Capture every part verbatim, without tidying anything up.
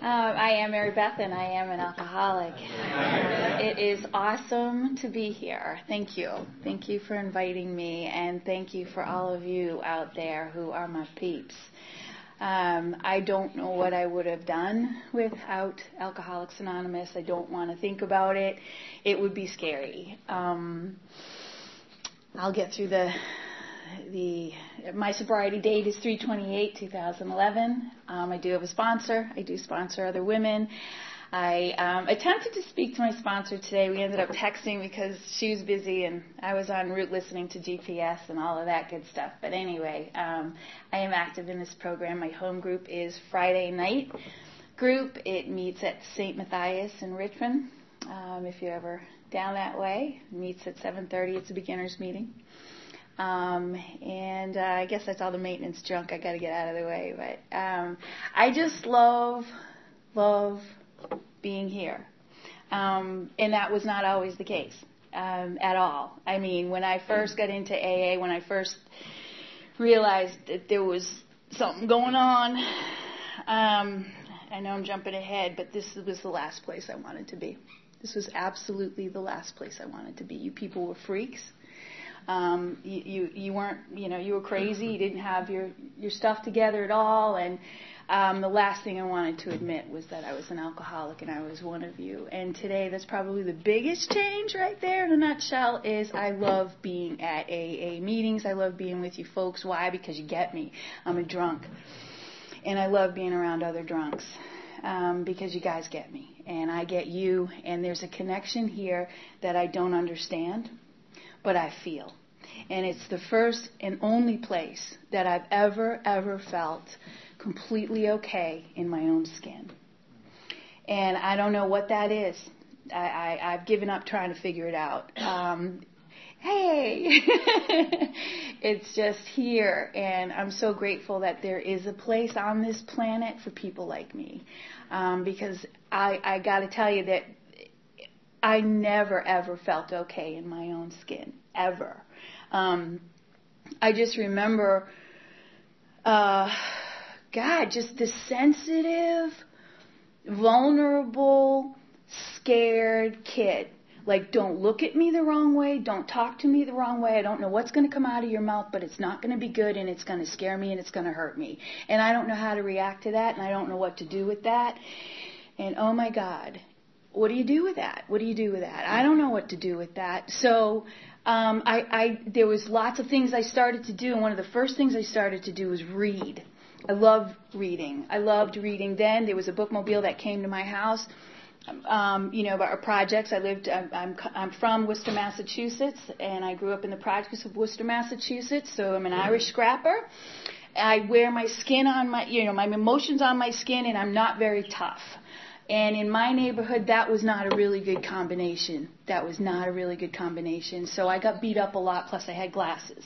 Um, I am Mary Beth, and I am an alcoholic. It is awesome to be here. Thank you. Thank you for inviting me, and thank you for all of you out there who are my peeps. Um, I don't know what I would have done without Alcoholics Anonymous. I don't want to think about it. It would be scary. Um, I'll get through the... The my sobriety date is three twenty-eight twenty eleven. Um, I do have a sponsor. I do sponsor other women. I um, attempted to speak to my sponsor today. We ended up texting because she was busy and I was en route listening to G P S and all of that good stuff. But anyway, um, I am active in this program. My home group is Friday night group. It meets at Saint Matthias in Richmond. Um, if you're ever down that way, it meets at seven thirty. It's a beginner's meeting. Um, and uh, I guess that's all the maintenance junk I got to get out of the way. But um, I just love, love being here. Um, and that was not always the case um, at all. I mean, when I first got into A A, when I first realized that there was something going on, um, I know I'm jumping ahead, but this was the last place I wanted to be. This was absolutely the last place I wanted to be. You people were freaks. Um, you, you, you weren't, you know, you were crazy. You didn't have your, your stuff together at all. And um, the last thing I wanted to admit was that I was an alcoholic and I was one of you. And today, that's probably the biggest change right there in a nutshell is I love being at A A meetings. I love being with you folks. Why? Because you get me. I'm a drunk. And I love being around other drunks um, because you guys get me. And I get you. And there's a connection here that I don't understand, but I feel. And it's the first and only place that I've ever, ever felt completely okay in my own skin. And I don't know what that is. I, I, I've given up trying to figure it out. Um, hey, it's just here. And I'm so grateful that there is a place on this planet for people like me. Um, because I, I got to tell you that I never, ever felt okay in my own skin, ever. Um, I just remember, uh, God, just the sensitive, vulnerable, scared kid. Like, don't look at me the wrong way. Don't talk to me the wrong way. I don't know what's going to come out of your mouth, but it's not going to be good, and it's going to scare me, and it's going to hurt me. And I don't know how to react to that, and I don't know what to do with that. And, oh, my God. What do you do with that? What do you do with that? I don't know what to do with that. So um, I, I there was lots of things I started to do, and one of the first things I started to do was read. I loved reading. I loved reading then. There was a bookmobile that came to my house, um, you know, about our projects. I lived, I'm, I'm, I'm from Worcester, Massachusetts, and I grew up in the projects of Worcester, Massachusetts, so I'm an Irish scrapper. I wear my skin on my, you know, my emotions on my skin, and I'm not very tough. And in my neighborhood, that was not a really good combination. That was not a really good combination. So I got beat up a lot, plus I had glasses.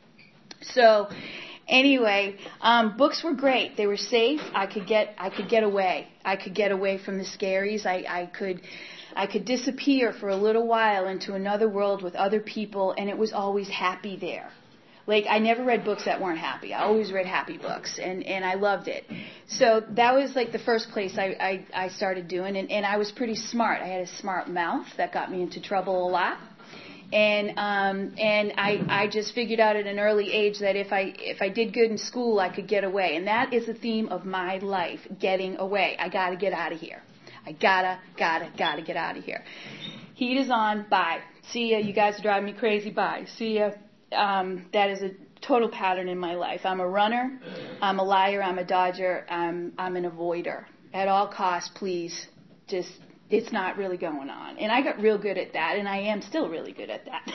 So anyway, um, books were great. They were safe. I could get I could get away. I could get away from the scaries. I, I could I could disappear for a little while into another world with other people, and it was always happy there. Like, I never read books that weren't happy. I always read happy books, and, and I loved it. So that was, like, the first place I, I, I started doing, and, and I was pretty smart. I had a smart mouth that got me into trouble a lot. And um, and I, I just figured out at an early age that if I if I did good in school, I could get away. And that is the theme of my life, getting away. I got to get out of here. I gotta, gotta, gotta get out of here. Heat is on. Bye. See ya. You guys are driving me crazy. Bye. See ya. Um, that is a total pattern in my life. I'm a runner. I'm a liar. I'm a dodger. I'm, I'm an avoider. At all costs, please, just, it's not really going on. And I got real good at that, and I am still really good at that.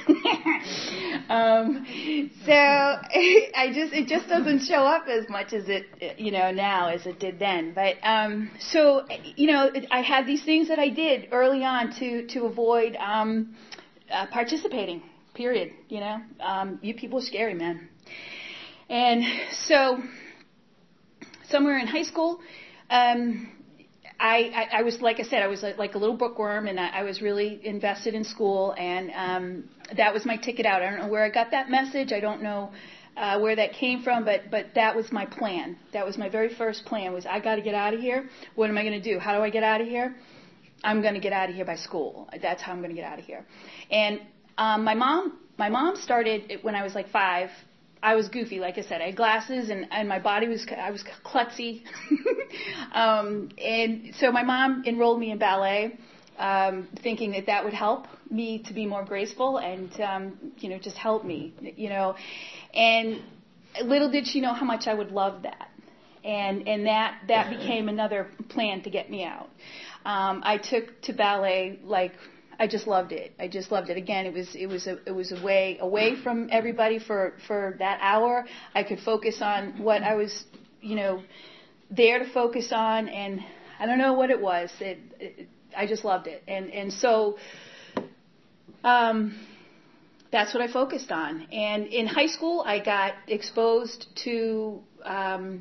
um, so I just, it just doesn't show up as much as it, you know, now as it did then. But, um, so, you know, I had these things that I did early on to, to avoid, um, uh, participating. Period. You know, um, you people are scary, man. And so, somewhere in high school, um, I, I, I was, like I said, I was like, like a little bookworm, and I, I was really invested in school, and um, that was my ticket out. I don't know where I got that message. I don't know uh, where that came from, but but that was my plan. That was my very first plan. Was I got to get out of here? What am I going to do? How do I get out of here? I'm going to get out of here by school. That's how I'm going to get out of here. And um, my mom, my mom started when I was like five. I was goofy, like I said. I had glasses, and, and my body was, I was klutzy. um, and so my mom enrolled me in ballet, um, thinking that that would help me to be more graceful and, um, you know, just help me, you know. And little did she know how much I would love that. And, and that, that became another plan to get me out. Um, I took to ballet like, I just loved it. I just loved it. Again, it was it was a it was a way away from everybody for for that hour. I could focus on what I was, you know, there to focus on, and I don't know what it was. It, it I just loved it, and and so um, that's what I focused on. And in high school, I got exposed to um,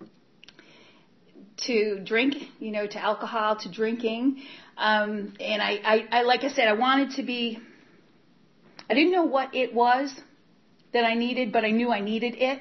to drink, you know, to alcohol, to drinking. Um, and I, I, I, like I said, I wanted to be, I didn't know what it was that I needed, but I knew I needed it.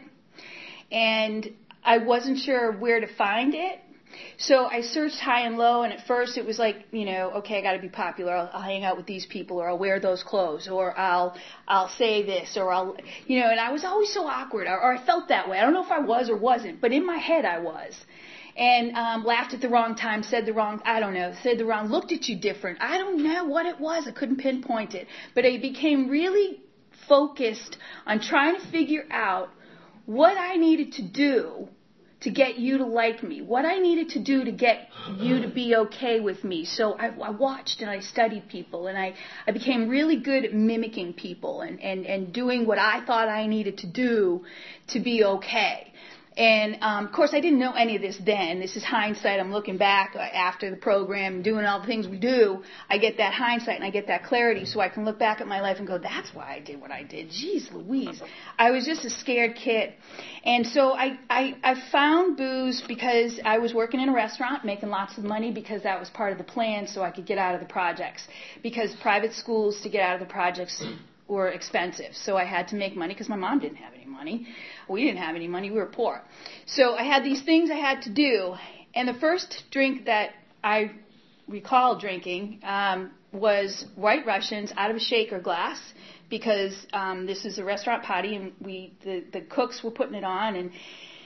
And I wasn't sure where to find it. So I searched high and low, and at first it was like, you know, okay, I got to be popular. I'll, I'll hang out with these people, or I'll wear those clothes, or I'll, I'll say this, or I'll, you know, and I was always so awkward, or, or I felt that way. I don't know if I was or wasn't, but in my head I was. And um, laughed at the wrong time, said the wrong, I don't know, said the wrong, looked at you different. I don't know what it was. I couldn't pinpoint it. But I became really focused on trying to figure out what I needed to do to get you to like me, what I needed to do to get you to be okay with me. So I, I watched and I studied people, and I, I became really good at mimicking people and, and, and doing what I thought I needed to do to be okay. And, um, of course, I didn't know any of this then. This is hindsight. I'm looking back after the program, doing all the things we do. I get that hindsight and I get that clarity, so I can look back at my life and go, that's why I did what I did. Jeez Louise. I was just a scared kid. And so I, I, I found booze because I was working in a restaurant, making lots of money, because that was part of the plan so I could get out of the projects. Because private schools to get out of the projects were expensive. So I had to make money because my mom didn't have any money. We didn't have any money. We were poor. So I had these things I had to do. And the first drink that I recall drinking um, was White Russians out of a shaker glass, because um, this is a restaurant party, and we the, the cooks were putting it on. And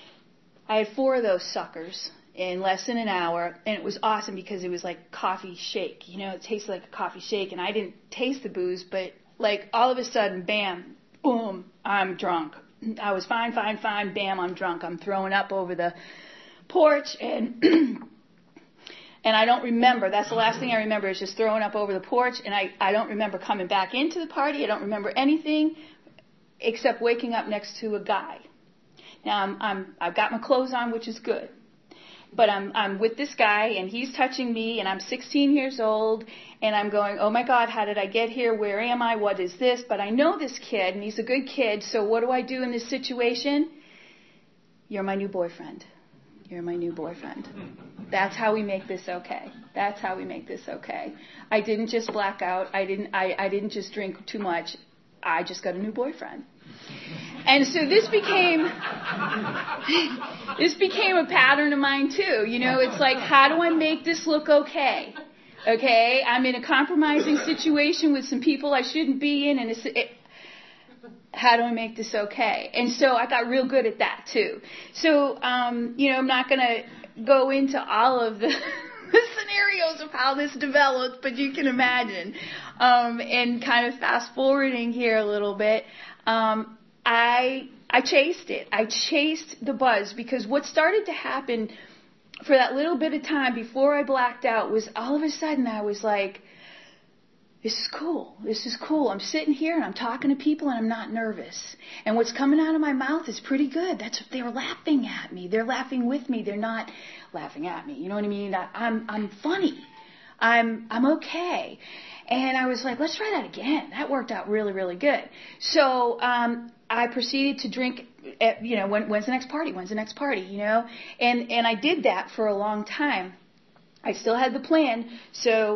I had four of those suckers in less than an hour, and it was awesome because it was like coffee shake. You know, it tasted like a coffee shake, and I didn't taste the booze, but like all of a sudden, bam, boom, I'm drunk. I was fine, fine, fine, bam, I'm drunk. I'm throwing up over the porch, and and I don't remember. That's the last thing I remember, is just throwing up over the porch, and I, I don't remember coming back into the party. I don't remember anything except waking up next to a guy. Now, I'm, I'm, I've got my clothes on, which is good. But I'm I'm with this guy, and he's touching me, and I'm sixteen years old, and I'm going, oh my God, how did I get here? Where am I? What is this? But I know this kid, and he's a good kid, so what do I do in this situation? You're my new boyfriend. You're my new boyfriend. That's how we make this okay. That's how we make this okay. I didn't just black out. I didn't I, I didn't just drink too much. I just got a new boyfriend. And so this became, this became a pattern of mine too. You know, it's like, how do I make this look okay? Okay, I'm in a compromising situation with some people I shouldn't be in, and it's, it, how do I make this okay? And so I got real good at that too. So, um, you know, I'm not going to go into all of the the scenarios of how this developed, but you can imagine. Um, and kind of fast forwarding here a little bit, um, I I chased it. I chased the buzz, because what started to happen for that little bit of time before I blacked out was all of a sudden I was like, this is cool. This is cool. I'm sitting here and I'm talking to people and I'm not nervous. And what's coming out of my mouth is pretty good. That's they're laughing at me. They're laughing with me. They're not laughing at me. You know what I mean? I, I'm I'm funny. I'm I'm okay. And I was like, let's try that again. That worked out really, really good. So um, I proceeded to drink. At, you know, when, when's the next party? When's the next party? You know, and and I did that for a long time. I still had the plan. So,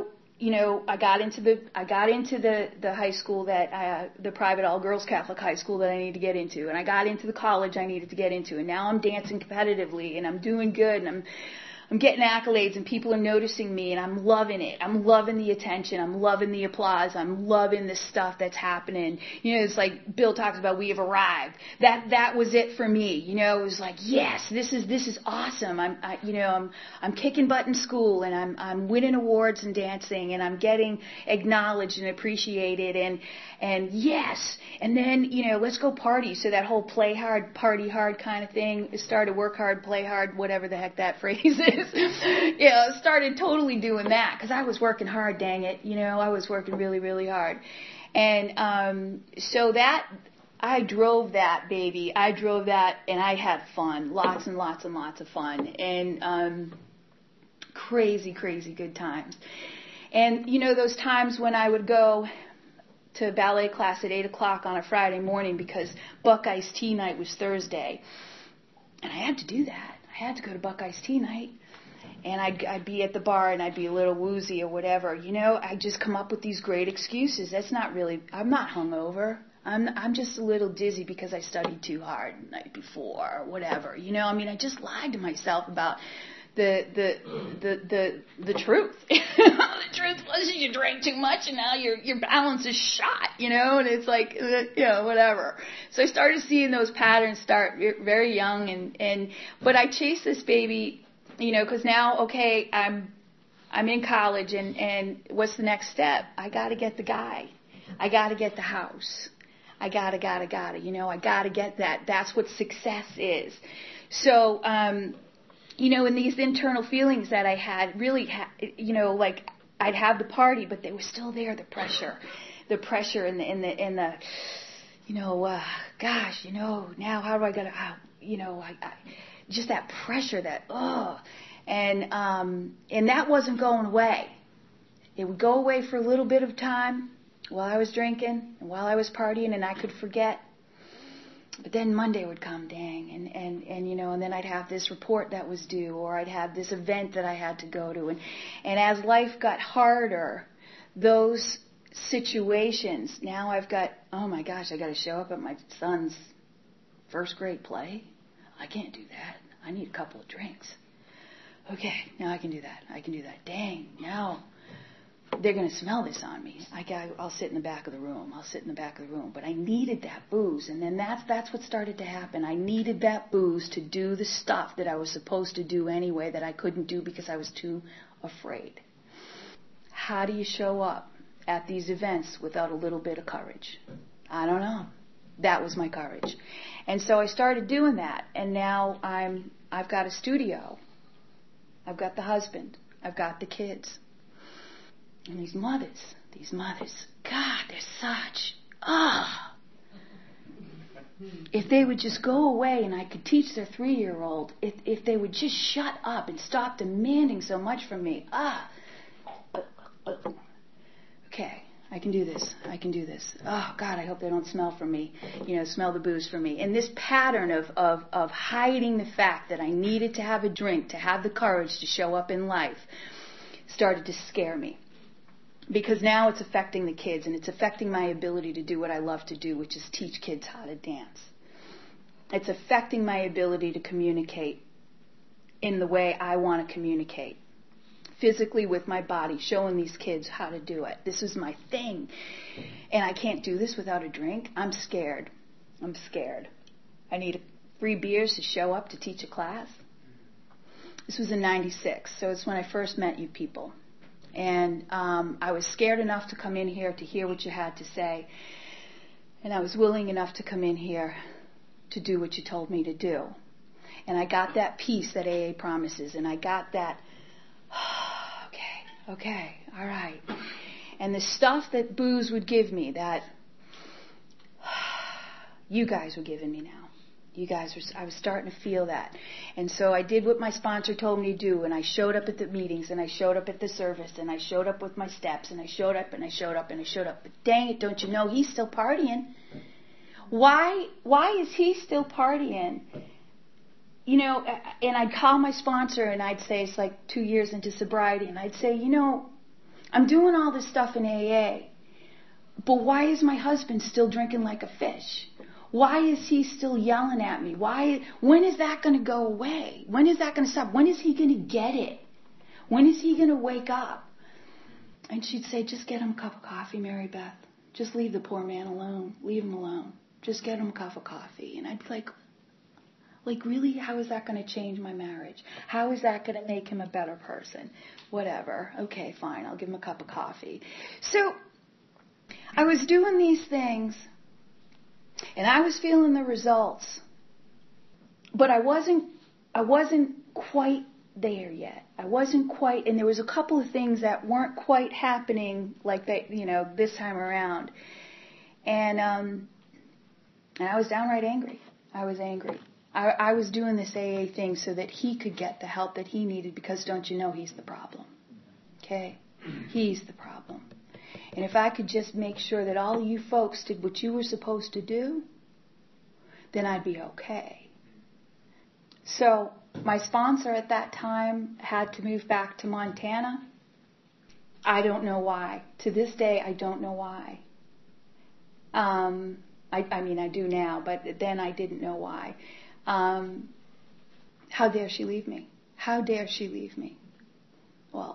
you know, I got into the, I got into the, the high school that, uh, the private all-girls Catholic high school that I needed to get into. And I got into the college I needed to get into. And now I'm dancing competitively and I'm doing good and I'm, I'm getting accolades and people are noticing me and I'm loving it. I'm loving the attention. I'm loving the applause. I'm loving the stuff that's happening. You know, it's like Bill talks about, we have arrived. That, that was it for me. You know, it was like, yes, this is, this is awesome. I'm, I, you know, I'm, I'm kicking butt in school and I'm, I'm winning awards and dancing and I'm getting acknowledged and appreciated and, and yes. And then, you know, let's go party. So that whole play hard, party hard kind of thing, it started work hard, play hard, whatever the heck that phrase is. You know, started totally doing that because I was working hard, dang it. You know, I was working really, really hard. And um, so that, I drove that, baby. I drove that and I had fun. Lots and lots and lots of fun. And um, crazy, crazy good times. And, you know, those times when I would go to ballet class at eight o'clock on a Friday morning because Buckeyes Tea Night was Thursday. And I had to do that. I had to go to Buckeyes Tea Night. And I'd, I'd be at the bar and I'd be a little woozy or whatever. You know, I'd just come up with these great excuses. That's not really, I'm not hungover. I'm, I'm just a little dizzy because I studied too hard the night before or whatever. You know, I mean, I just lied to myself about the, the, the, the, the truth. The truth was you drank too much and now your, your balance is shot, you know, and it's like, you know, whatever. So I started seeing those patterns start very young and, and, but I chased this baby. You know, because now, okay, I'm I'm in college, and, and what's the next step? I got to get the guy. I got to get the house. I got to, got to, got to, you know, I got to get that. That's what success is. So, um, you know, in these internal feelings that I had, really, ha- you know, like I'd have the party, but they were still there, the pressure, the pressure and the, in the, in the, you know, uh, gosh, you know, now how do I get, uh, you know, I, I just that pressure, that, oh, and, um, and that wasn't going away. It would go away for a little bit of time while I was drinking and while I was partying and I could forget. But then Monday would come, dang, and, and, and, you know, and then I'd have this report that was due or I'd have this event that I had to go to. And, and as life got harder, those situations, now I've got, oh my gosh, I got to show up at my son's first grade play. I can't do that. I need a couple of drinks. Okay, now I can do that. I can do that. Dang, now they're going to smell this on me. I got, I'll sit in the back of the room. I'll sit in the back of the room. But I needed that booze. And then that's, that's what started to happen. I needed that booze to do the stuff that I was supposed to do anyway that I couldn't do because I was too afraid. How do you show up at these events without a little bit of courage? I don't know. That was my courage. And so I started doing that. And now I'm, I've got a studio. I've got the husband. I've got the kids. And these mothers, these mothers, God, they're such, ah. Oh. If they would just go away and I could teach their three-year-old, if, if they would just shut up and stop demanding so much from me, ah. Uh, uh, okay. I can do this. I can do this. Oh, God, I hope they don't smell from me, you know, smell the booze from me. And this pattern of, of, of hiding the fact that I needed to have a drink, to have the courage to show up in life, started to scare me. Because now it's affecting the kids and it's affecting my ability to do what I love to do, which is teach kids how to dance. It's affecting my ability to communicate in the way I want to communicate. Physically with my body, showing these kids how to do it. This is my thing. And I can't do this without a drink. I'm scared. I'm scared. I need free beers to show up to teach a class. This was in ninety-six, so it's when I first met you people. And um, I was scared enough to come in here to hear what you had to say. And I was willing enough to come in here to do what you told me to do. And I got that peace that A A promises. And I got that, okay, okay, all right. And the stuff that booze would give me, that you guys were giving me now. You guys were, I was starting to feel that. And so I did what my sponsor told me to do, and I showed up at the meetings, and I showed up at the service, and I showed up with my steps, and I showed up, and I showed up, and I showed up. But dang it, don't you know, he's still partying. Why, why is he still partying? You know, and I'd call my sponsor, and I'd say, it's like two years into sobriety, and I'd say, you know, I'm doing all this stuff in A A. But why is my husband still drinking like a fish? Why is he still yelling at me? Why? When is that going to go away? When is that going to stop? When is he going to get it? When is he going to wake up? And she'd say, just get him a cup of coffee, Mary Beth. Just leave the poor man alone. Leave him alone. Just get him a cup of coffee. And I'd be like, like really, how is that going to change my marriage? How is that going to make him a better person? Whatever. Okay, fine. I'll give him a cup of coffee. So I was doing these things, and I was feeling the results, but I wasn't, I wasn't quite there yet. I wasn't quite, and there was a couple of things that weren't quite happening like they, you know, this time around. And, um, and I was downright angry. I was angry. I, I was doing this A A thing so that he could get the help that he needed, because don't you know he's the problem? Okay? He's the problem. And if I could just make sure that all you folks did what you were supposed to do, then I'd be okay. So my sponsor at that time had to move back to Montana. I don't know why. To this day, I don't know why. Um, I, I mean, I do now, but then I didn't know why. Um, how dare she leave me? How dare she leave me? Well,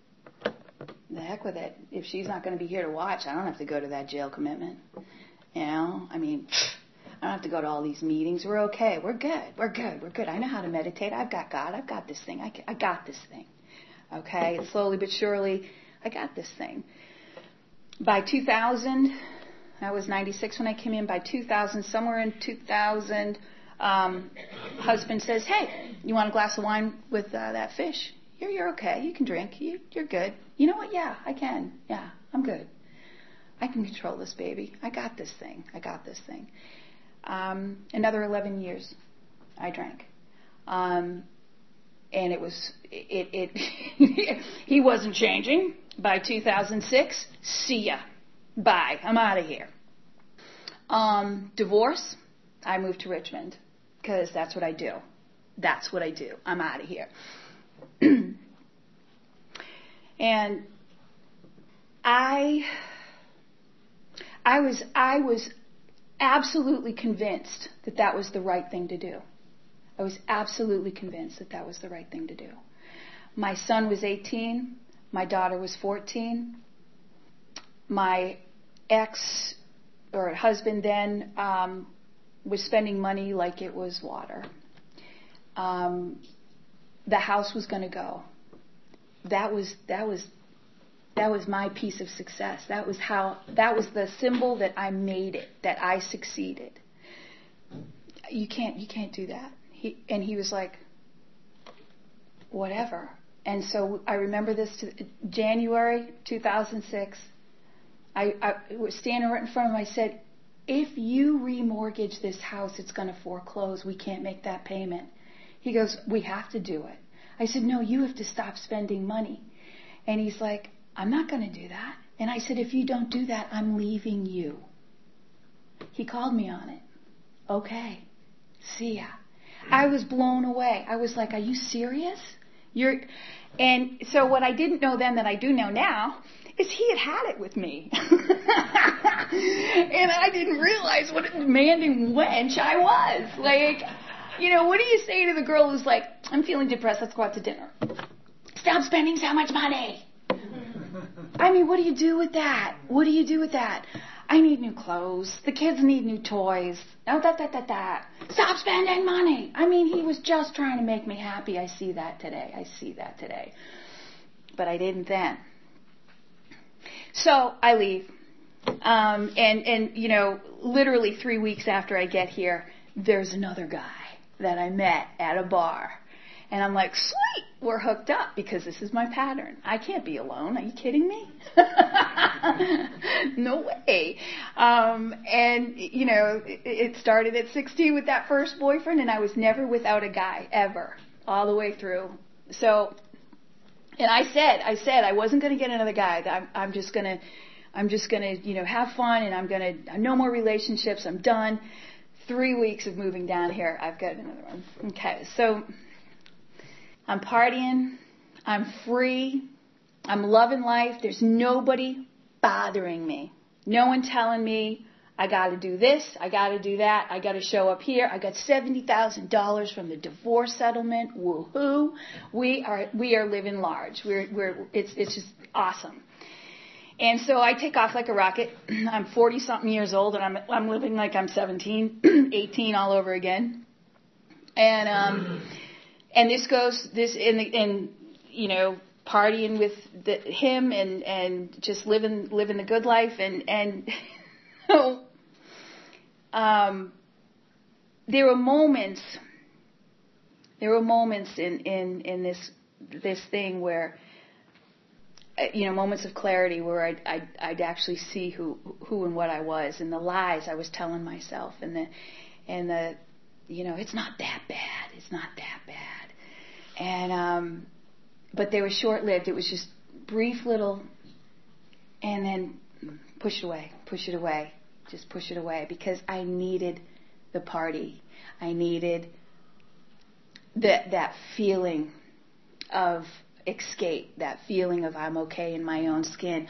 the heck with it. If she's not going to be here to watch, I don't have to go to that jail commitment. You know, I mean, I don't have to go to all these meetings. We're okay. We're good. We're good. We're good. I know how to meditate. I've got God. I've got this thing. I, I got this thing. Okay? Slowly but surely, I got this thing. By two thousand, I was ninety-six when I came in. By two thousand, somewhere in two thousand, um, husband says, hey, you want a glass of wine with uh, that fish? You're, you're okay. You can drink. You, you're good. You know what? Yeah, I can. Yeah, I'm good. I can control this baby. I got this thing. I got this thing. Um, another eleven years, I drank. Um, and it was, it, it, he wasn't changing. By two thousand six, see ya. Bye. I'm out of here. Um, divorce, I moved to Richmond because that's what I do. That's what I do. I'm out of here. And I, I was, I was absolutely convinced that that was the right thing to do. I was absolutely convinced that that was the right thing to do. My son was eighteen. My daughter was fourteen. My ex, or husband then, um, was spending money like it was water. Um, the house was going to go. That was that was that was my piece of success. That was how that was the symbol that I made it, that I succeeded. You can't you can't do that. He and he was like, whatever. And so I remember this to January two thousand six. I, I was standing right in front of him. I said, if you remortgage this house, it's going to foreclose. We can't make that payment. He goes, we have to do it. I said, no, you have to stop spending money. And he's like, I'm not going to do that. And I said, if you don't do that, I'm leaving you. He called me on it. Okay. See ya. I was blown away. I was like, are you serious? You're, and so what I didn't know then that I do know now is he had had it with me. And I didn't realize what a demanding wench I was. Like, you know, what do you say to the girl who's like, I'm feeling depressed, let's go out to dinner. Stop spending so much money. I mean, what do you do with that? What do you do with that? I need new clothes. The kids need new toys. Oh, that, that, that, that. Stop spending money. I mean, he was just trying to make me happy. I see that today. I see that today. But I didn't then. So I leave. Um, and, and, you know, literally three weeks after I get here, there's another guy that I met at a bar. And I'm like, sweet, we're hooked up because this is my pattern. I can't be alone. Are you kidding me? No way. Um, and, you know, it, it started at sixteen with that first boyfriend, and I was never without a guy, ever, all the way through. So, and I said, I said I wasn't going to get another guy. I'm, I'm just going to, I'm just going to, you know, have fun, and I'm going to, no more relationships. I'm done. Three weeks of moving down here. I've got another one. Okay, so I'm partying. I'm free. I'm loving life. There's nobody bothering me. No one telling me I got to do this, I got to do that, I got to show up here. I got seventy thousand dollars from the divorce settlement. Woohoo! We are we are living large. We're we're it's it's just awesome. And so I take off like a rocket. I'm forty something years old, and I'm I'm living like I'm seventeen, eighteen all over again. And um and this goes this in the in you know partying with the, him and and just living living the good life and and. Um, there were moments, there were moments in, in, in this, this thing where, you know, moments of clarity where I'd, I'd, I'd actually see who, who and what I was and the lies I was telling myself and the, and the, you know, it's not that bad. It's not that bad. And, um, but they were short-lived. It was just brief little, and then push it away, push it away. Just push it away because I needed the party. I needed that that feeling of escape, that feeling of I'm okay in my own skin.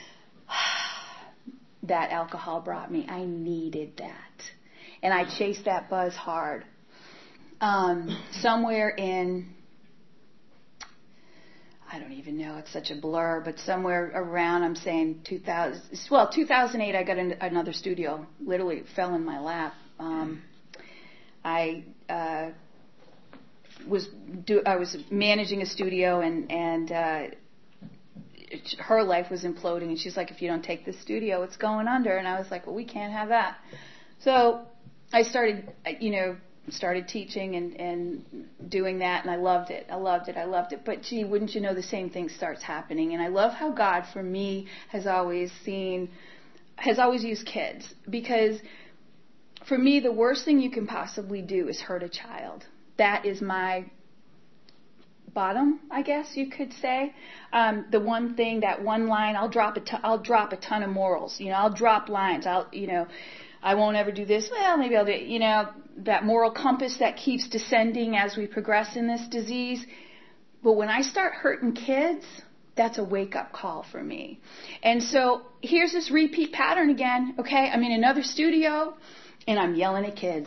That alcohol brought me. I needed that. And I chased that buzz hard. Um, somewhere in, I don't even know, it's such a blur, but somewhere around, I'm saying two thousand, well, two thousand eight, I got an, another studio. Literally, it fell in my lap. Um, I uh, was do, I was managing a studio, and and uh, it, her life was imploding, and she's like, if you don't take this studio, it's going under. And I was like, well, we can't have that. So I started, you know, started teaching and, and doing that, and I loved it. I loved it. I loved it. But gee, wouldn't you know, the same thing starts happening. And I love how God, for me, has always seen, has always used kids. Because for me, the worst thing you can possibly do is hurt a child. That is my bottom, I guess you could say. Um, the one thing, that one line, I'll drop a, ton, I'll drop a ton of morals. You know, I'll drop lines. I'll, you know, I won't ever do this. Well, maybe I'll do it. You know, that moral compass that keeps descending as we progress in this disease. But when I start hurting kids, that's a wake-up call for me. And so here's this repeat pattern again, okay? I'm in another studio, and I'm yelling at kids.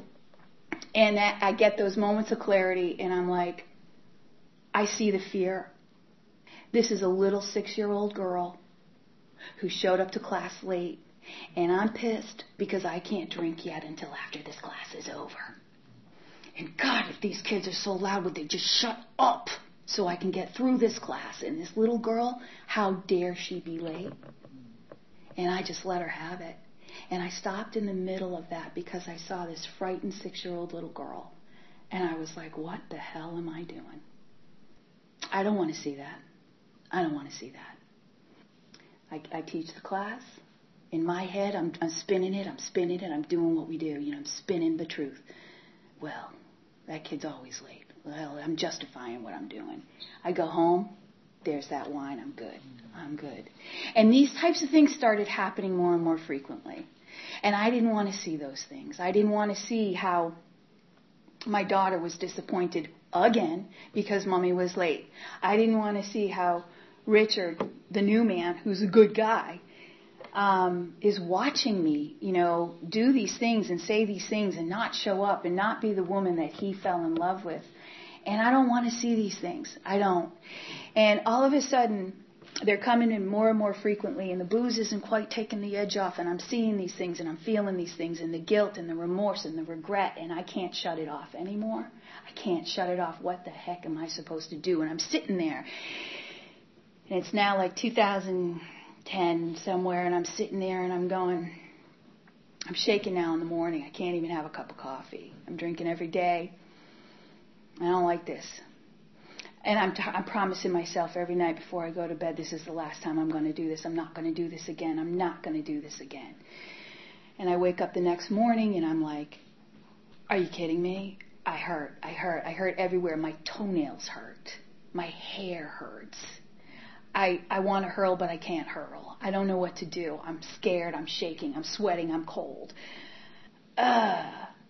And that, I get those moments of clarity, and I'm like, I see the fear. This is a little six-year-old girl who showed up to class late. And I'm pissed because I can't drink yet until after this class is over. And God, if these kids are so loud, would they just shut up so I can get through this class? And this little girl, how dare she be late? And I just let her have it. And I stopped in the middle of that because I saw this frightened six-year-old little girl. And I was like, what the hell am I doing? I don't want to see that. I don't want to see that. I, I teach the class. In my head, I'm, I'm spinning it, I'm spinning it, I'm doing what we do. You know, I'm spinning the truth. Well, that kid's always late. Well, I'm justifying what I'm doing. I go home, there's that wine, I'm good. I'm good. And these types of things started happening more and more frequently. And I didn't want to see those things. I didn't want to see how my daughter was disappointed again because Mommy was late. I didn't want to see how Richard, the new man, who's a good guy, Um, is watching me, you know, do these things and say these things and not show up and not be the woman that he fell in love with. And I don't want to see these things. I don't. And all of a sudden, they're coming in more and more frequently, and the booze isn't quite taking the edge off, and I'm seeing these things, and I'm feeling these things, and the guilt and the remorse and the regret, and I can't shut it off anymore. I can't shut it off. What the heck am I supposed to do? And I'm sitting there, and it's now like two thousand ten somewhere, and I'm sitting there and I'm going, I'm shaking now in the morning. I can't even have a cup of coffee. I'm drinking every day. I don't like this. And I'm, t- I'm promising myself every night before I go to bed, this is the last time I'm going to do this. I'm not going to do this again. I'm not going to do this again. And I wake up the next morning and I'm like, are you kidding me? I hurt. I hurt. I hurt everywhere. My toenails hurt. My hair hurts. I, I want to hurl, but I can't hurl. I don't know what to do. I'm scared. I'm shaking. I'm sweating. I'm cold. Uh,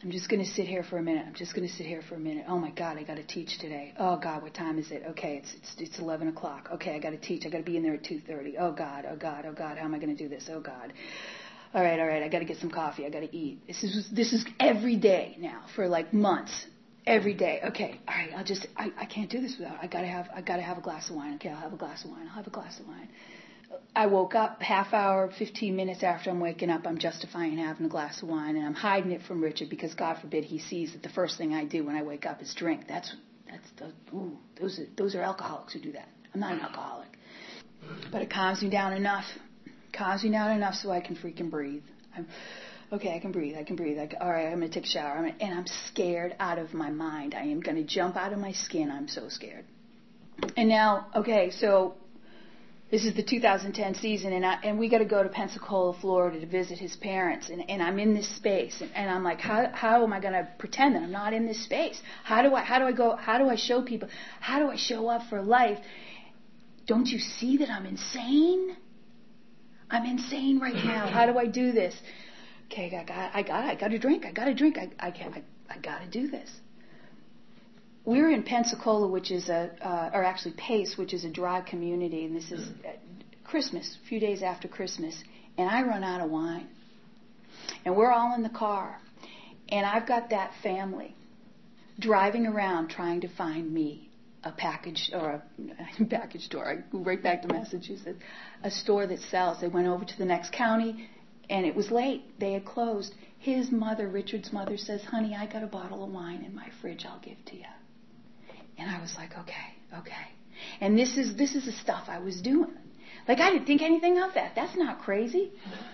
I'm just going to sit here for a minute. I'm just going to sit here for a minute. Oh my God, I got to teach today. Oh God, what time is it? Okay, it's it's, it's eleven o'clock. Okay, I got to teach. I got to be in there at two thirty. Oh God, oh God, oh God, how am I going to do this? Oh God. All right, all right, I got to get some coffee. I got to eat. This is this is every day now for like months. Every day. Okay, all right, I'll just I, I can't do this without. I got to have I got to have a glass of wine. Okay, I'll have a glass of wine. I'll have a glass of wine. I woke up half hour, fifteen minutes after I'm waking up, I'm justifying having a glass of wine, and I'm hiding it from Richard because God forbid he sees that the first thing I do when I wake up is drink. That's that's the ooh, those are those are alcoholics who do that. I'm not an alcoholic, but it calms me down enough, calms me down enough so I can freaking breathe. I'm okay. I can breathe. I can breathe. I can, all right, I'm gonna take a shower, I'm gonna, and I'm scared out of my mind. I am gonna jump out of my skin. I'm so scared. And now, okay, so. This is the two thousand ten season, and I, and we got to go to Pensacola, Florida, to visit his parents, and, and I'm in this space, and, and I'm like, how how am I going to pretend that I'm not in this space? How do I how do I go? How do I show people? How do I show up for life? Don't you see that I'm insane? I'm insane right now. How do I do this? Okay, I got I got I got to drink. I got to drink. I I can't. I, I got to do this. We were in Pensacola, which is a, uh, or actually Pace, which is a dry community, and this is Christmas, a few days after Christmas, and I run out of wine. And we're all in the car, and I've got that family driving around trying to find me a package, or a package store. I go right back to Massachusetts, a store that sells. They went over to the next county, and it was late. They had closed. His mother, Richard's mother, says, honey, I got a bottle of wine in my fridge. I'll give to you. And I was like, okay, okay. And this is this is the stuff I was doing. Like, I didn't think anything of that. That's not crazy.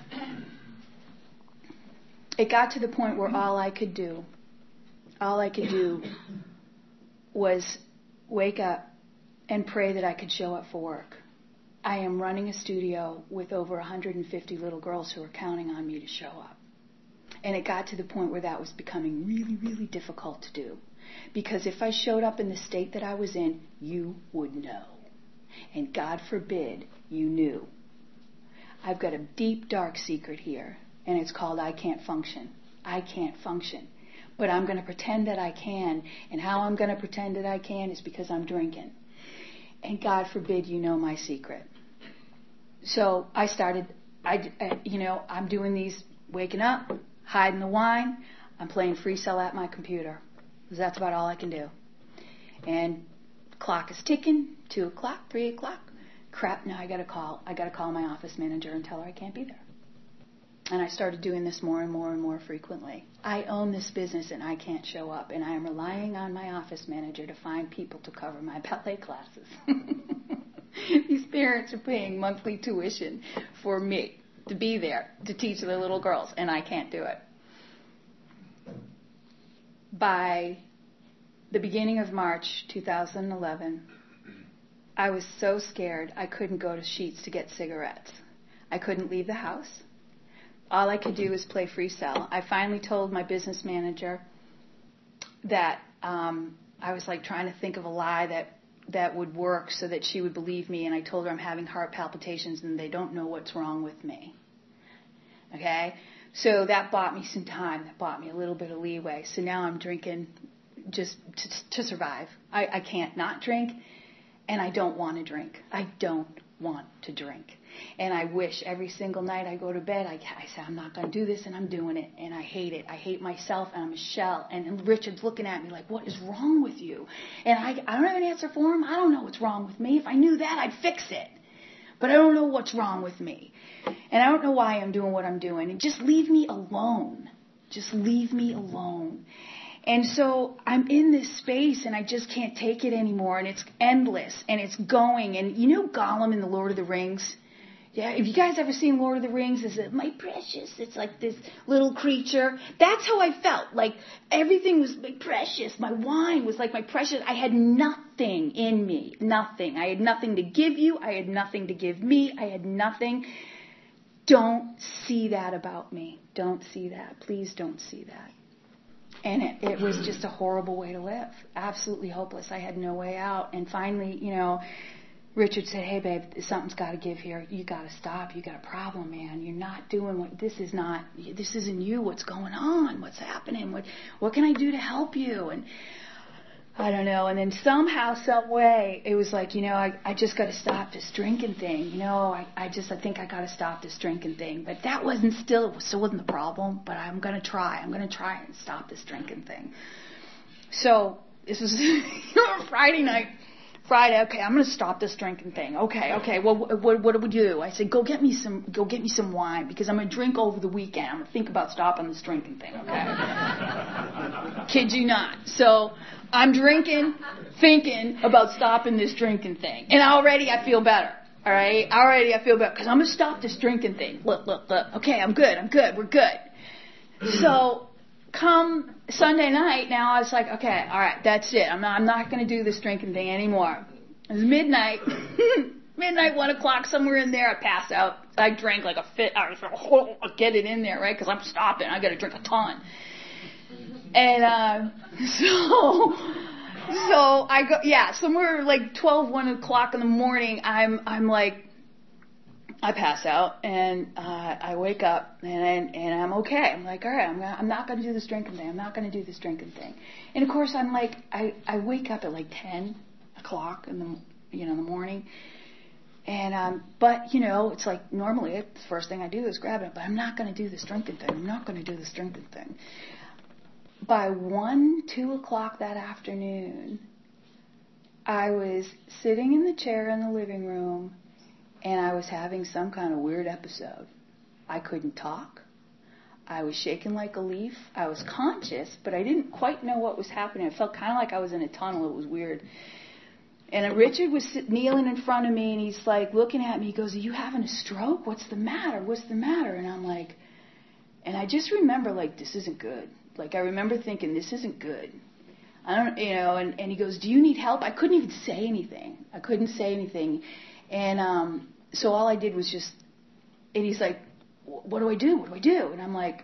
It got to the point where all I could do, all I could do was wake up and pray that I could show up for work. I am running a studio with over one hundred fifty little girls who are counting on me to show up. And it got to the point where that was becoming really, really difficult to do. Because if I showed up in the state that I was in, you would know. And God forbid you knew. I've got a deep, dark secret here, and it's called I can't function. I can't function. But I'm going to pretend that I can, and how I'm going to pretend that I can is because I'm drinking. And God forbid you know my secret. So I started, I, I, you know, I'm doing these, waking up, hiding the wine, I'm playing free cell at my computer. Because that's about all I can do. And clock is ticking, two o'clock, three o'clock. Crap, now I gotta call. I gotta call my office manager and tell her I can't be there. And I started doing this more and more and more frequently. I own this business and I can't show up. And I am relying on my office manager to find people to cover my ballet classes. These parents are paying monthly tuition for me to be there to teach their little girls, and I can't do it. By the beginning of March two thousand eleven, I was so scared I couldn't go to Sheetz to get cigarettes. I couldn't leave the house. All I could do was play free cell. I finally told my business manager that um, I was like trying to think of a lie that, that would work so that she would believe me, and I told her I'm having heart palpitations and they don't know what's wrong with me. Okay? So that bought me some time. That bought me a little bit of leeway. So now I'm drinking just to, to survive. I, I can't not drink, and I don't want to drink. I don't want to drink. And I wish every single night I go to bed, I, I say, I'm not going to do this, and I'm doing it. And I hate it. I hate myself, and I'm a shell. And, and Richard's looking at me like, what is wrong with you? And I, I don't have an answer for him. I don't know what's wrong with me. If I knew that, I'd fix it. But I don't know what's wrong with me. And I don't know why I'm doing what I'm doing. And just leave me alone. Just leave me alone. And so I'm in this space and I just can't take it anymore. And it's endless and it's going. And you know Gollum in the Lord of the Rings? Yeah, have you guys ever seen Lord of the Rings? Is it my precious? It's like this little creature. That's how I felt. Like everything was my precious. My wine was like my precious. I had nothing in me. Nothing. I had nothing to give you. I had nothing to give me. I had nothing. Don't see that about me. Don't see that. Please don't see that. And it, it was just a horrible way to live. Absolutely hopeless. I had no way out. And finally, you know, Richard said, hey, babe, something's got to give here. You got to stop. You got a problem, man. You're not doing what, this is not, this isn't you. What's going on? What's happening? What, what can I do to help you? And I don't know. And then somehow, some way, it was like, you know, I, I just got to stop this drinking thing. You know, I, I just, I think I got to stop this drinking thing. But that wasn't still, it still wasn't the problem. But I'm going to try. I'm going to try and stop this drinking thing. So this was Friday night. Friday, okay, I'm going to stop this drinking thing. Okay, okay, well, what, what do we do? I said, go get me some, go get me some wine because I'm going to drink over the weekend. I'm going to think about stopping this drinking thing, okay? Kid you not. So I'm drinking, thinking about stopping this drinking thing. And already I feel better, all right? Already I feel better because I'm going to stop this drinking thing. Look, look, look. Okay, I'm good, I'm good, we're good. So come Sunday night, now I was like, okay, all right, that's it. I'm not, I'm not going to do this drinking thing anymore. It was midnight, midnight, one o'clock, somewhere in there. I passed out. I drank like a fit. I was like, oh, get it in there, right? Because I'm stopping. I got to drink a ton. And uh, so, so I go, yeah, somewhere like twelve, one o'clock in the morning. I'm, I'm like. I pass out and uh, I wake up and and I'm okay. I'm like, all right, I'm gonna, I'm not going to do this drinking thing. I'm not going to do this drinking thing. And of course, I'm like, I, I wake up at like ten o'clock in the you know in the morning. And um, but you know, it's like normally it's the first thing I do is grab it. But I'm not going to do this drinking thing. I'm not going to do this drinking thing. By one, two o'clock that afternoon, I was sitting in the chair in the living room. And I was having some kind of weird episode. I couldn't talk. I was shaking like a leaf. I was conscious, but I didn't quite know what was happening. It felt kind of like I was in a tunnel. It was weird. And Richard was sit, kneeling in front of me, and he's like looking at me. He goes, are you having a stroke? What's the matter? What's the matter? And I'm like, and I just remember, like, this isn't good. Like, I remember thinking, this isn't good. I don't, you know, and, and he goes, do you need help? I couldn't even say anything. I couldn't say anything. And um, so all I did was just, and he's like, what do I do? What do I do? And I'm like,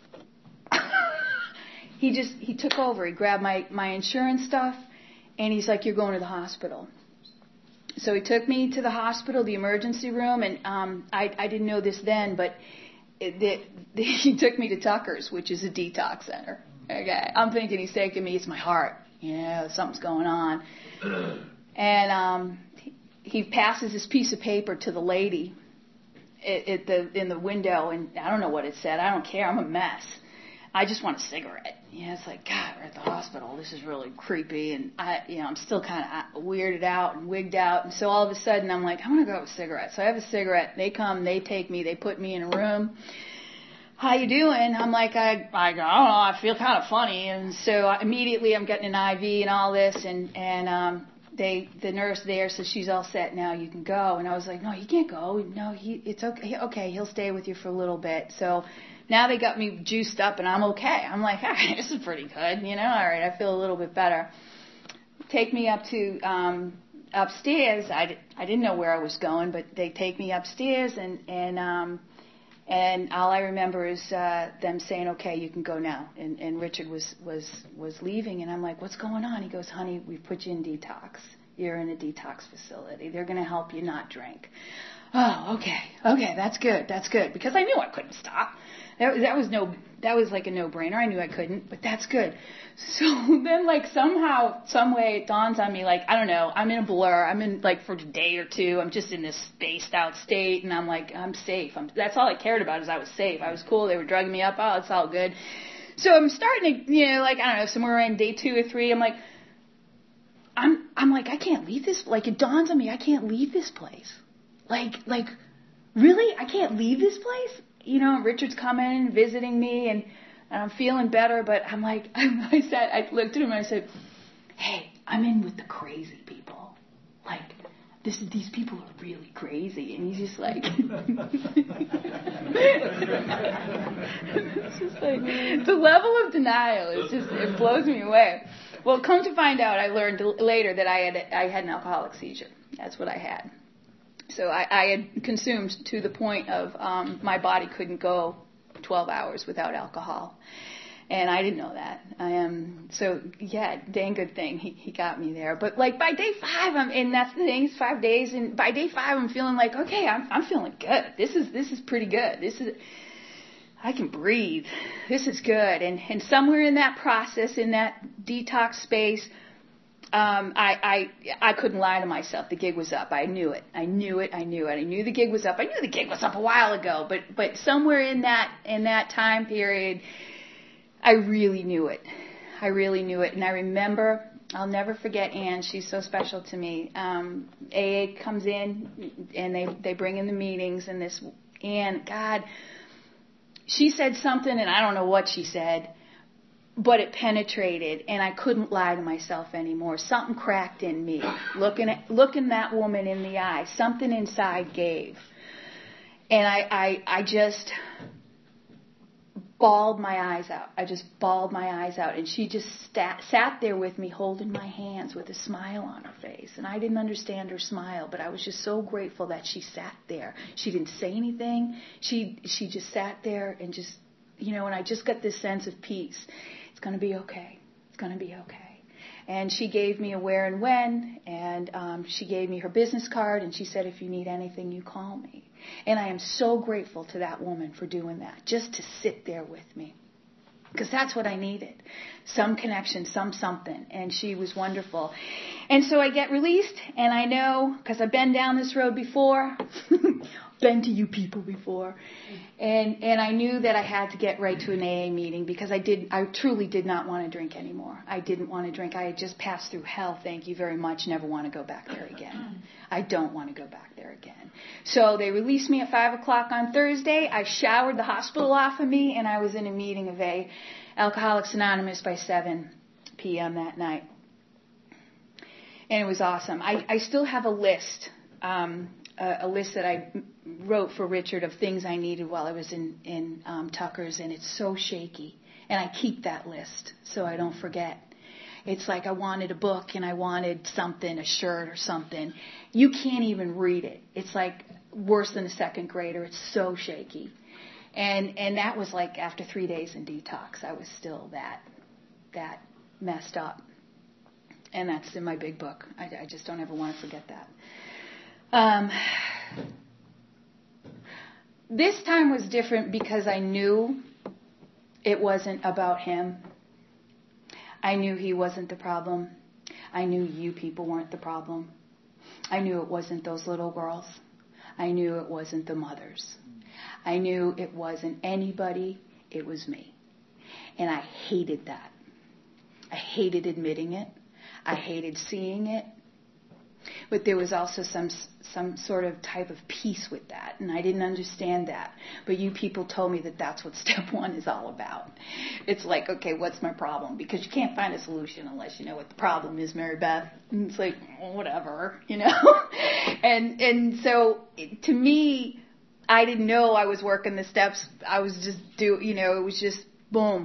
he just, he took over. He grabbed my, my insurance stuff, and he's like, you're going to the hospital. So he took me to the hospital, the emergency room, and um, I, I didn't know this then, but it, the, the, he took me to Tucker's, which is a detox center. Okay, I'm thinking he's taking me, it's my heart. Yeah, something's going on. And um, he passes this piece of paper to the lady at, at the in the window, and I don't know what it said. I don't care. I'm a mess. I just want a cigarette. Yeah, it's like, God, we're at the hospital. This is really creepy, and I, you know, I'm still kind of weirded out and wigged out. And so all of a sudden, I'm like, I want to go have a cigarette. So I have a cigarette. They come, they take me, they put me in a room. How you doing? I'm like, I, I, I don't know. I feel kind of funny, and so I, immediately I'm getting an I V and all this, and and um. They, the nurse there says she's all set now. You can go. And I was like, no, he can't go. No, he, it's okay. Okay, he'll stay with you for a little bit. So now they got me juiced up, and I'm okay. I'm like, all right, this is pretty good, you know. All right, I feel a little bit better. Take me up to um, upstairs. I, I didn't know where I was going, but they take me upstairs, and and um, and all I remember is uh, them saying, okay, you can go now. And, and Richard was, was, was leaving, and I'm like, what's going on? He goes, honey, we've put you in detox. You're in a detox facility. They're going to help you not drink. Oh, okay. Okay, that's good. That's good. Because I knew I couldn't stop. That, that was no, that was like a no-brainer. I knew I couldn't, but that's good. So then, like, somehow, some way it dawns on me, like, I don't know, I'm in a blur. I'm in, like, for a day or two, I'm just in this spaced out state, and I'm like, I'm safe. I'm, that's all I cared about is I was safe. I was cool. They were drugging me up. Oh, it's all good. So I'm starting to, you know, like, I don't know, somewhere around day two or three, I'm like, I'm, I'm like, I can't leave this, like, it dawns on me, I can't leave this place. Like, like, really? I can't leave this place? You know, Richard's coming, visiting me, and, and I'm feeling better, but I'm like, I said, I looked at him and I said, hey, I'm in with the crazy people. Like, this, these people are really crazy. And he's just like, it's just like, the level of denial is just, it blows me away. Well, come to find out, I learned later that I had, I had an alcoholic seizure. That's what I had. So I, I had consumed to the point of um, my body couldn't go twelve hours without alcohol. And I didn't know that. Um, so yeah, dang good thing he, he got me there. But like by day five, I'm, and that's the thing, it's five days. And by day five, I'm feeling like, okay, I'm, I'm feeling good. This is, this is pretty good. This is, I can breathe. This is good. And, and somewhere in that process, in that detox space, um, I, I, I couldn't lie to myself. The gig was up. I knew it. I knew it. I knew it. I knew the gig was up. I knew the gig was up a while ago, but, but somewhere in that, in that time period, I really knew it. I really knew it. And I remember, I'll never forget Ann. She's so special to me. Um, A A comes in and they, they bring in the meetings and this Ann, God, she said something and I don't know what she said, but it penetrated and I couldn't lie to myself anymore. Something cracked in me. Looking at, looking that woman in the eye, something inside gave. And I, I, I just bawled my eyes out. I just bawled my eyes out. And she just sat, sat there with me holding my hands with a smile on her face. And I didn't understand her smile, but I was just so grateful that she sat there. She didn't say anything. She, she just sat there and just, you know, and I just got this sense of peace. It's going to be okay. It's going to be okay. And she gave me a where and when, and um, she gave me her business card, and she said, if you need anything, you call me. And I am so grateful to that woman for doing that, just to sit there with me. Because that's what I needed. Some connection, some something. And she was wonderful. And so I get released, and I know, because I've been down this road before, been to you people before, and and I knew that I had to get right to an A A meeting because I did, I truly did not want to drink anymore. I didn't want to drink. I had just passed through hell, thank you very much, never want to go back there again. I don't want to go back there again. So they released me at five o'clock on Thursday. I showered the hospital off of me, and I was in a meeting of a Alcoholics Anonymous by seven p.m. that night. And it was awesome. I, I still have a list, um, a, a list that I wrote for Richard of things I needed while I was in, in um, Tucker's, and it's so shaky. And I keep that list so I don't forget. It's like I wanted a book and I wanted something, a shirt or something. You can't even read it. It's like worse than a second grader. It's so shaky. And and that was like after three days in detox, I was still that that messed up. And that's in my big book. I, I just don't ever want to forget that. Um, this time was different because I knew it wasn't about him. I knew he wasn't the problem. I knew you people weren't the problem. I knew it wasn't those little girls. I knew it wasn't the mothers. I knew it wasn't anybody. It was me. And I hated that. I hated admitting it. I hated seeing it. But there was also some some sort of type of peace with that, and I didn't understand that. But you people told me that that's what step one is all about. It's like, okay, what's my problem? Because you can't find a solution unless you know what the problem is, Mary Beth. And it's like, well, whatever, you know. and and so to me, I didn't know I was working the steps. I was just do, you know, it was just boom.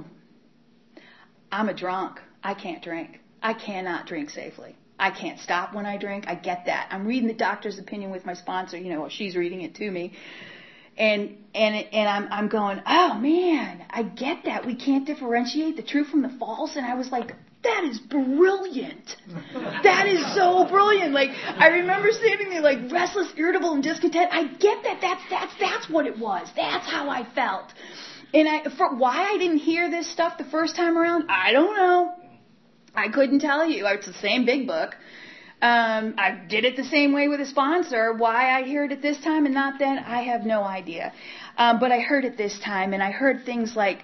I'm a drunk. I can't drink. I cannot drink safely. I can't stop when I drink. I get that. I'm reading the doctor's opinion with my sponsor, you know, or she's reading it to me. And and and I'm I'm going, oh man, I get that. We can't differentiate the true from the false. And I was like, that is brilliant. That is so brilliant. Like, I remember standing there like restless, irritable, and discontent. I get that. That's that's that's what it was. That's how I felt. And I for why I didn't hear this stuff the first time around, I don't know. I couldn't tell you. It's the same big book. Um, I did it the same way with a sponsor. Why I heard it this time and not then, I have no idea. Um, but I heard it this time, and I heard things like,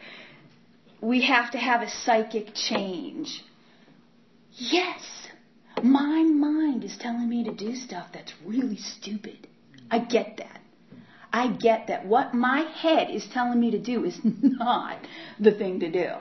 we have to have a psychic change. Yes, my mind is telling me to do stuff that's really stupid. I get that. I get that. What my head is telling me to do is not the thing to do.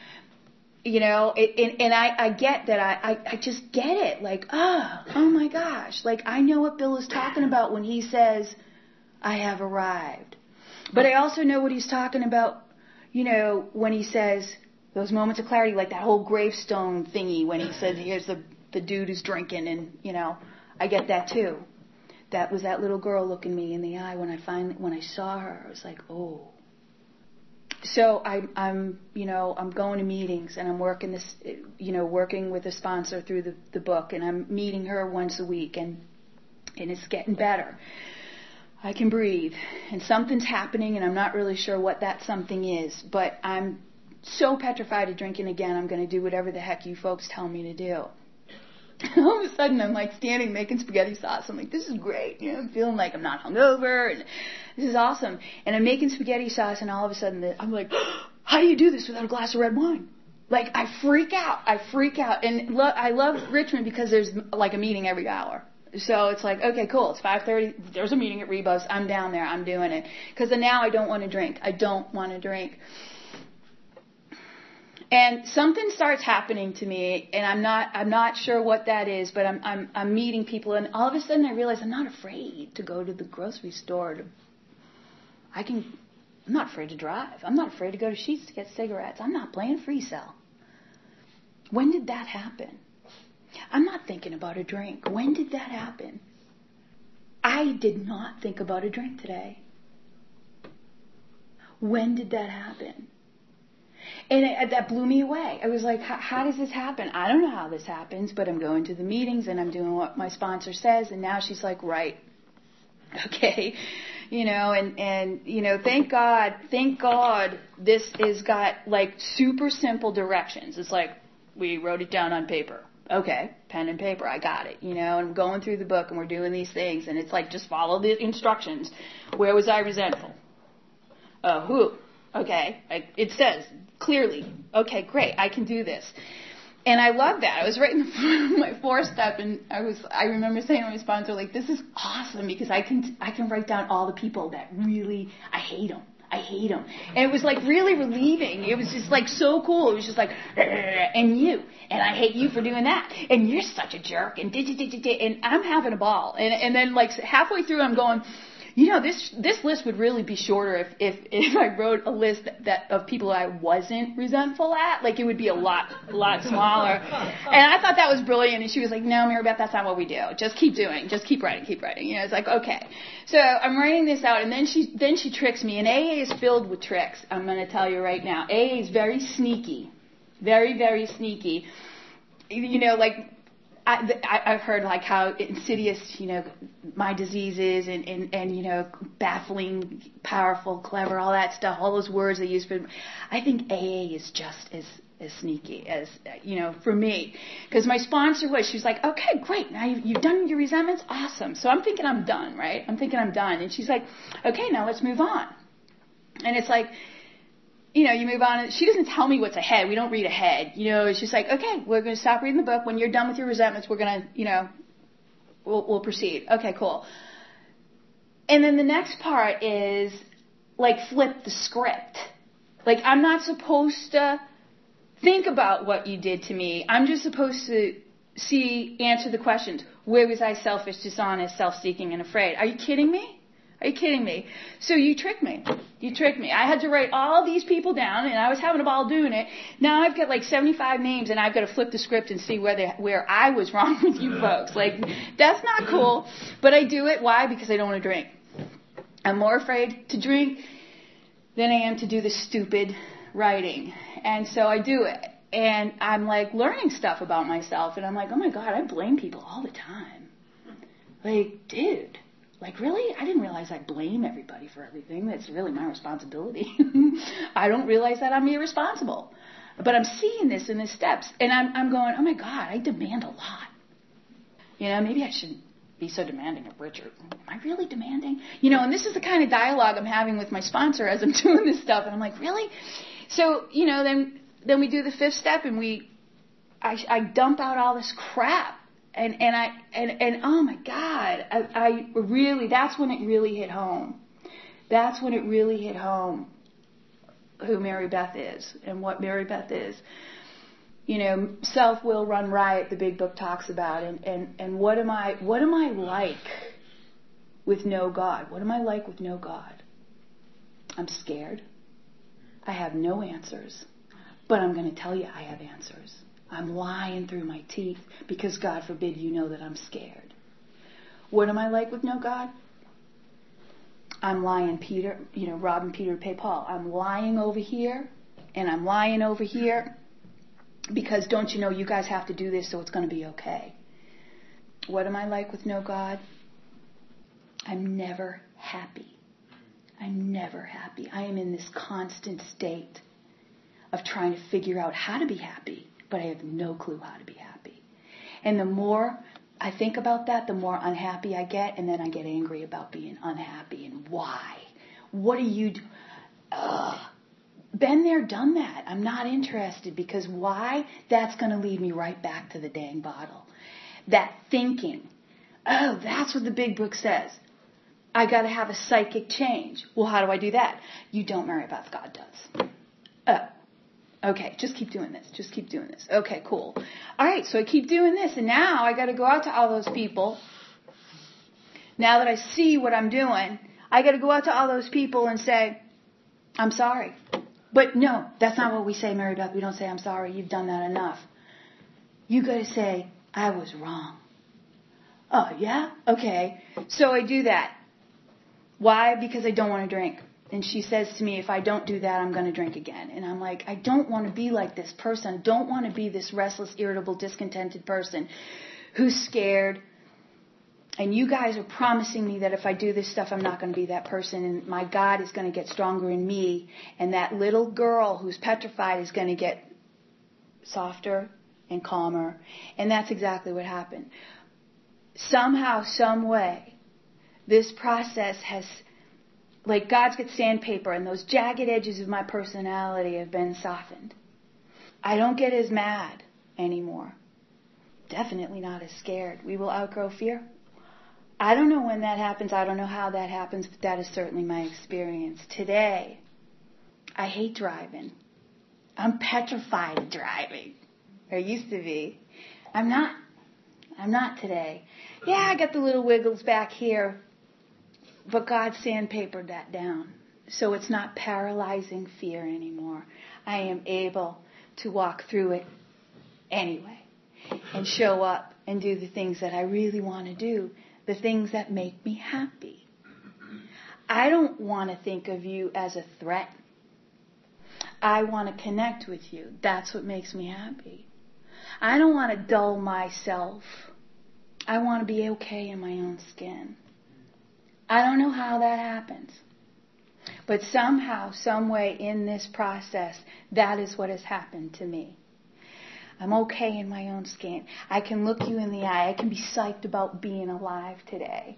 You know, it, and, and I, I get that. I, I, I just get it. Like, oh, oh my gosh. Like, I know what Bill is talking about when he says, I have arrived. But I also know what he's talking about, you know, when he says those moments of clarity, like that whole gravestone thingy when he says, here's the, the dude who's drinking. And, you know, I get that too. That was that little girl looking me in the eye when I finally, when I saw her. I was like, oh. so I, I'm, you know, I'm going to meetings and I'm working this, you know, working with a sponsor through the, the book, and I'm meeting her once a week, and and it's getting better. I can breathe, and something's happening, and I'm not really sure what that something is, but I'm so petrified of drinking again. I'm going to do whatever the heck you folks tell me to do. All of a sudden, I'm like standing making spaghetti sauce. I'm like, this is great. You know, I'm feeling like I'm not hungover, and this is awesome. And I'm making spaghetti sauce, and all of a sudden, I'm like, how do you do this without a glass of red wine? Like, I freak out. I freak out. And lo- I love Richmond because there's like a meeting every hour. So it's like, okay, cool. It's five thirty. There's a meeting at Rebus. I'm down there. I'm doing it. Because now I don't want to drink. I don't want to drink. And something starts happening to me, and I'm not I'm not sure what that is, but I'm I'm I'm meeting people, and all of a sudden I realize I'm not afraid to go to the grocery store. To, I can I'm not afraid to drive. I'm not afraid to go to Sheetz to get cigarettes. I'm not playing free cell. When did that happen? I'm not thinking about a drink. When did that happen? I did not think about a drink today. When did that happen? And it, that blew me away. I was like, how does this happen? I don't know how this happens, but I'm going to the meetings and I'm doing what my sponsor says. And now she's like, right. Okay. You know, and, and, you know, thank God, thank God this has got like super simple directions. It's like, we wrote it down on paper. Okay. Pen and paper. I got it. You know, and I'm going through the book and we're doing these things. And it's like, just follow the instructions. Where was I resentful? Uh, who? Okay. I, it says clearly, okay, great, I can do this. And I love that. I was right in the front of my four step, and I was, I remember saying to my sponsor, like, this is awesome because I can, I can write down all the people that really, I hate them. I hate them. And it was like really relieving. It was just like so cool. It was just like, and you, and I hate you for doing that. And you're such a jerk. And and I'm having a ball. And, and then like halfway through, I'm going, you know, this this list would really be shorter if if, if I wrote a list that, that of people I wasn't resentful at. Like, it would be a lot a lot smaller. And I thought that was brilliant. And she was like, no, Maribeth, that's not what we do. Just keep doing. Just keep writing. Keep writing. You know, it's like, okay. So I'm writing this out, and then she then she tricks me. And A A is filled with tricks. I'm going to tell you right now. A A is very sneaky, very very sneaky. You know, like. I, I've heard like how insidious, you know, my disease is, and, and, and, you know, baffling, powerful, clever, all that stuff, all those words they use for. I think A A is just as, as sneaky as, you know, for me. Because my sponsor was, she was like, okay, great, now you've, you've done your resentments, awesome. So I'm thinking I'm done, right? I'm thinking I'm done. And she's like, okay, now let's move on. And it's like, you know, you move on. She doesn't tell me what's ahead. We don't read ahead. You know, it's just like, okay, we're going to stop reading the book. When you're done with your resentments, we're going to, you know, we'll, we'll proceed. Okay, cool. And then the next part is, like, flip the script. Like, I'm not supposed to think about what you did to me. I'm just supposed to see, answer the questions. Where was I selfish, dishonest, self-seeking, and afraid? Are you kidding me? Are you kidding me? So you tricked me. You tricked me. I had to write all these people down, and I was having a ball doing it. Now I've got like seventy-five names, and I've got to flip the script and see where they, where I was wrong with you folks. Like, that's not cool. But I do it. Why? Because I don't want to drink. I'm more afraid to drink than I am to do the stupid writing. And so I do it. And I'm like learning stuff about myself, and I'm like, oh my God, I blame people all the time. Like, dude. Like, really? I didn't realize I blame everybody for everything. That's really my responsibility. I don't realize that I'm irresponsible. But I'm seeing this in the steps. And I'm, I'm going, oh, my God, I demand a lot. You know, maybe I shouldn't be so demanding of Richard. Am I really demanding? You know, and this is the kind of dialogue I'm having with my sponsor as I'm doing this stuff. And I'm like, really? So, you know, then then we do the fifth step, and we, I, I dump out all this crap. And and I and, and oh my God, I, I really, that's when it really hit home. That's when it really hit home who Maribeth is and what Maribeth is. You know, self will run riot, the big book talks about, and, and, and what am I what am I like with no God? What am I like with no God? I'm scared. I have no answers. But I'm going to tell you I have answers. I'm lying through my teeth because, God forbid, you know that I'm scared. What am I like with no God? I'm lying Peter, you know, robbing Peter to pay Paul. I'm lying over here and I'm lying over here because don't you know you guys have to do this so it's going to be okay. What am I like with no God? I'm never happy. I'm never happy. I am in this constant state of trying to figure out how to be happy, but I have no clue how to be happy. And the more I think about that, the more unhappy I get, and then I get angry about being unhappy and why. What do you do? Ugh. Been there, done that. I'm not interested because why? That's going to lead me right back to the dang bottle. That thinking. Oh, that's what the big book says. I got to have a psychic change. Well, how do I do that? You don't, Mary Beth. God does. Oh. Okay, just keep doing this. Just keep doing this. Okay, cool. All right, so I keep doing this, and now I got to go out to all those people. Now that I see what I'm doing, I got to go out to all those people and say, I'm sorry. But no, that's not what we say, Mary Beth. We don't say, I'm sorry. You've done that enough. You got to say, I was wrong. Oh, yeah? Okay. So I do that. Why? Because I don't want to drink. And she says to me, if I don't do that, I'm going to drink again. And I'm like, I don't want to be like this person. I don't want to be this restless, irritable, discontented person who's scared. And you guys are promising me that if I do this stuff, I'm not going to be that person. And my God is going to get stronger in me. And that little girl who's petrified is going to get softer and calmer. And that's exactly what happened. Somehow, some way, this process has... Like God's got sandpaper and those jagged edges of my personality have been softened. I don't get as mad anymore. Definitely not as scared. We will outgrow fear. I don't know when that happens. I don't know how that happens, but that is certainly my experience. Today, I hate driving. I'm petrified of driving. Or used to be. I'm not. I'm not today. Yeah, I got the little wiggles back here. But God sandpapered that down. So it's not paralyzing fear anymore. I am able to walk through it anyway. And show up and do the things that I really want to do. The things that make me happy. I don't want to think of you as a threat. I want to connect with you. That's what makes me happy. I don't want to dull myself. I want to be okay in my own skin. I don't know how that happens. But somehow, some way in this process, that is what has happened to me. I'm okay in my own skin. I can look you in the eye. I can be psyched about being alive today.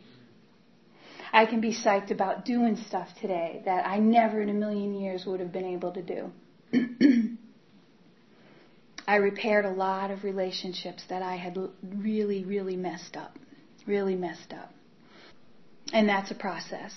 I can be psyched about doing stuff today that I never in a million years would have been able to do. I repaired a lot of relationships that I had really, really messed up. Really messed up. And that's a process.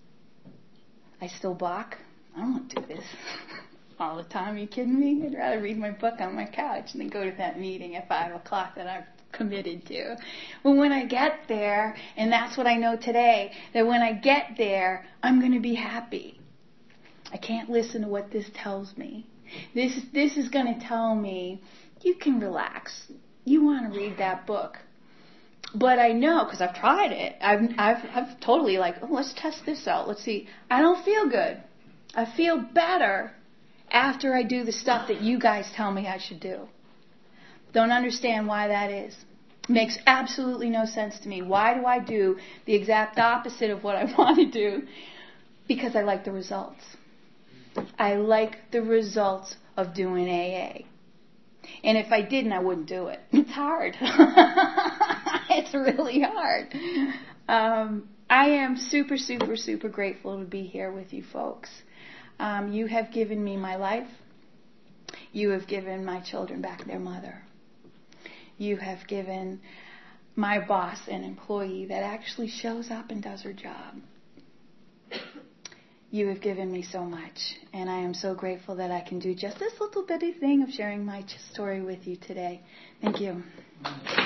I still balk. I don't want to do this all the time. Are you kidding me? I'd rather read my book on my couch than go to that meeting at five o'clock that I've committed to. But when I get there, and that's what I know today, that when I get there, I'm going to be happy. I can't listen to what this tells me. This, this is going to tell me, you can relax. You want to read that book. But I know, because I've tried it, I've, I've, I've totally like, oh, let's test this out. Let's see. I don't feel good. I feel better after I do the stuff that you guys tell me I should do. Don't understand why that is. Makes absolutely no sense to me. Why do I do the exact opposite of what I want to do? Because I like the results. I like the results of doing A A. And if I didn't, I wouldn't do it. It's hard. It's really hard. Um, I am super, super, super grateful to be here with you folks. Um, you have given me my life. You have given my children back their mother. You have given my boss an employee that actually shows up and does her job. You have given me so much, and I am so grateful that I can do just this little bitty thing of sharing my story with you today. Thank you.